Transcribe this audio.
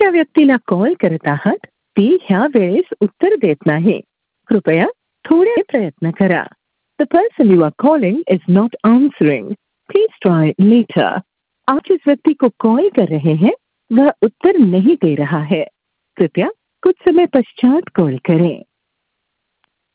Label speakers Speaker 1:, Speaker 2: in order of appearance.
Speaker 1: ज्या व्यक्तीला कॉल करत आहात ती ह्या वेळेस उत्तर देत नाही. कृपया थोडे प्रयत्न करा. The person you are calling is not answering. Please try later. आप जिस व्यक्ति को कॉल कर रहे हैं वह उत्तर नहीं दे रहा है. कृपया कुछ समय पश्चात कॉल करें.